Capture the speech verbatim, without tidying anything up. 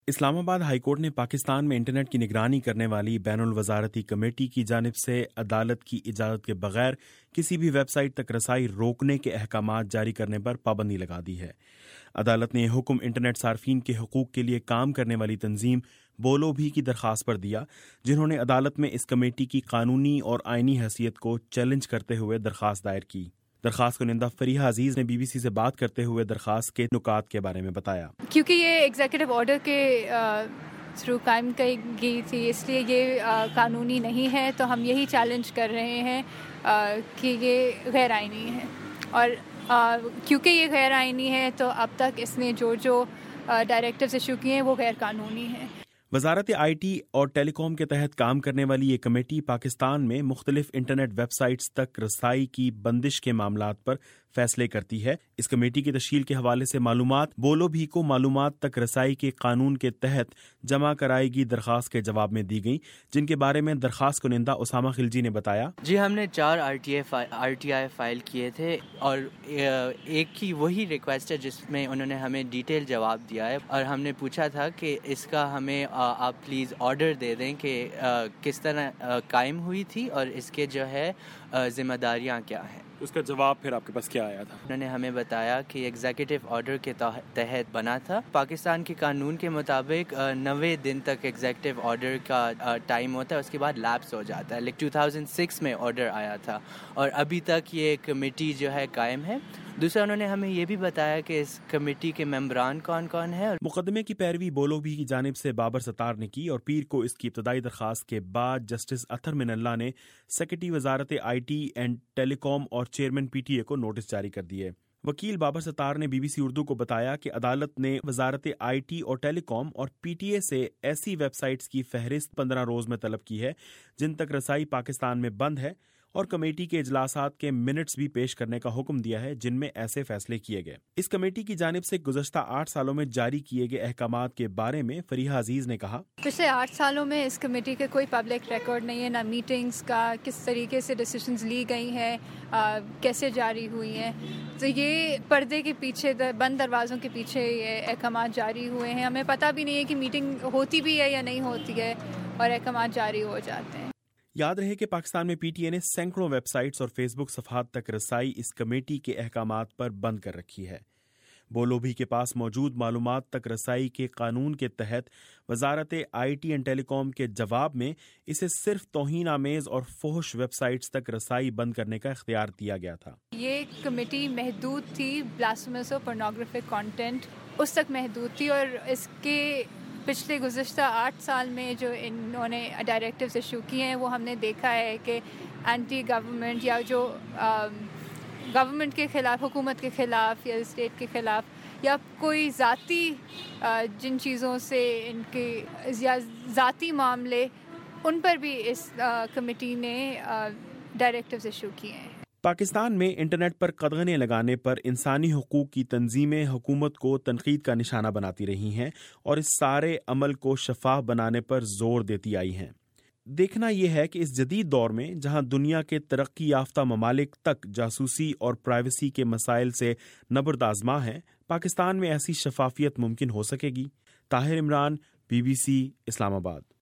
اسلام آباد high court نے پاکستان میں انٹرنیٹ کی نگرانی کرنے والی بین الوزارتی کمیٹی کی جانب سے عدالت کی اجازت کے بغیر کسی بھی ویب سائٹ تک رسائی روکنے کے احکامات جاری کرنے پر پابندی لگا دی ہے۔ عدالت نے یہ حکم انٹرنیٹ صارفین کے حقوق کے لیے کام کرنے والی تنظیم بولو بھی کی درخواست پر دیا، جنہوں نے عدالت میں اس کمیٹی کی قانونی اور آئینی حیثیت کو چیلنج کرتے ہوئے درخواست دائر کی۔ درخواست کنندہ فریحہ عزیز نے بی بی سی سے بات کرتے ہوئے درخواست کے نکات کے بارے میں بتایا۔ کیونکہ یہ ایگزیکٹو آرڈر کے تھرو قائم کی گئی تھی، اس لیے یہ قانونی نہیں ہے، تو ہم یہی چیلنج کر رہے ہیں کہ یہ غیر آئینی ہے، اور کیونکہ یہ غیر آئینی ہے تو اب تک اس نے جو جو ڈائریکٹیوز ایشو کیے ہیں وہ غیر قانونی ہیں۔ وزارت آئی ٹی اور ٹیلی کام کے تحت کام کرنے والی یہ کمیٹی پاکستان میں مختلف انٹرنیٹ ویب سائٹس تک رسائی کی بندش کے معاملات پر فیصلے کرتی ہے۔ اس کمیٹی کی تشکیل کے حوالے سے معلومات بولو بھی کو معلومات تک رسائی کے قانون کے تحت جمع کرائی گئی درخواست کے جواب میں دی گئی، جن کے بارے میں درخواست کنندہ اسامہ خلجی نے بتایا۔ جی، ہم نے چار R T I R T I file کیے تھے، اور ایک کی وہی ریکویسٹ ہے جس میں انہوں نے ہمیں ڈیٹیل جواب دیا ہے، اور ہم نے پوچھا تھا کہ اس کا ہمیں آپ پلیز آرڈر دے دیں کہ کس طرح قائم ہوئی تھی اور اس کے جو ہے ذمہ داریاں کیا ہیں۔ اس کا جواب پھر آپ کے پاس کیا آیا تھا؟ انہوں نے ہمیں بتایا کہ ایگزیکٹو آرڈر کے تحت بنا تھا۔ پاکستان کے قانون کے مطابق نوے دن تک ایگزیکٹو آرڈر کا ٹائم ہوتا ہے، اس کے بعد لیپس ہو جاتا ہے۔ لیکن دو ہزار چھ میں آرڈر آیا تھا، اور ابھی تک یہ کمیٹی جو ہے قائم ہے۔ دوسرا، انہوں نے ہمیں یہ بھی بتایا کہ اس کمیٹی کے ممبران کون کون ہیں۔ مقدمے کی پیروی بولو بھی کی جانب سے بابر ستار نے کی، اور پیر کو اس کی ابتدائی درخواست کے بعد جسٹس اطہر من اللہ نے سیکرٹری وزارت آئی ٹی اینڈ ٹیلی کام اور چیئرمین پی ٹی اے کو نوٹس جاری کر دیے۔ وکیل بابر ستار نے بی بی سی اردو کو بتایا کہ عدالت نے وزارت آئی ٹی اور ٹیلی کام اور پی ٹی اے سے ایسی ویب سائٹس کی فہرست پندرہ روز میں طلب کی ہے جن تک رسائی پاکستان میں بند ہے، اور کمیٹی کے اجلاسات کے منٹس بھی پیش کرنے کا حکم دیا ہے جن میں ایسے فیصلے کیے گئے۔ اس کمیٹی کی جانب سے گزشتہ آٹھ سالوں میں جاری کیے گئے احکامات کے بارے میں فریحہ عزیز نے کہا، پچھلے آٹھ سالوں میں اس کمیٹی کے کوئی پبلک ریکارڈ نہیں ہے، نہ میٹنگز کا، کس طریقے سے ڈیسیشنز لی گئی ہیں، کیسے جاری ہوئی ہیں۔ تو یہ پردے کے پیچھے، بند دروازوں کے پیچھے یہ احکامات جاری ہوئے ہیں۔ ہمیں پتہ بھی نہیں ہے کہ میٹنگ ہوتی بھی ہے یا نہیں ہوتی ہے، اور احکامات جاری ہو جاتے ہیں۔ یاد رہے کہ پاکستان میں پی ٹی اے نے سینکڑوں ویب سائٹس اور فیس بک صفحات تک رسائی اس کمیٹی کے احکامات پر بند کر رکھی ہے۔ بولو بھی کے پاس موجود معلومات تک رسائی کے قانون کے تحت وزارت آئی ٹی اینڈ ٹیلی کام کے جواب میں اسے صرف توہین آمیز اور فحش ویب سائٹس تک رسائی بند کرنے کا اختیار دیا گیا تھا۔ یہ کمیٹی محدود تھی، بلاسفیمس اور پورنوگرافک کانٹینٹ اس تک محدود تھی، اور اس کے پچھلے گزشتہ آٹھ سال میں جو انہوں نے ڈائریکٹیوز ایشو کیے ہیں، وہ ہم نے دیکھا ہے کہ اینٹی گورنمنٹ یا جو گورنمنٹ کے خلاف، حکومت کے خلاف یا اسٹیٹ کے خلاف، یا کوئی ذاتی جن چیزوں سے ان کے یا ذاتی معاملے، ان پر بھی اس کمیٹی نے ڈائریکٹیوز ایشو کیے ہیں۔ پاکستان میں انٹرنیٹ پر قدغنیں لگانے پر انسانی حقوق کی تنظیمیں حکومت کو تنقید کا نشانہ بناتی رہی ہیں، اور اس سارے عمل کو شفاف بنانے پر زور دیتی آئی ہیں۔ دیکھنا یہ ہے کہ اس جدید دور میں جہاں دنیا کے ترقی یافتہ ممالک تک جاسوسی اور پرائیویسی کے مسائل سے نبرد آزما ہیں، پاکستان میں ایسی شفافیت ممکن ہو سکے گی؟ Tahir Imran, B B C, اسلام آباد۔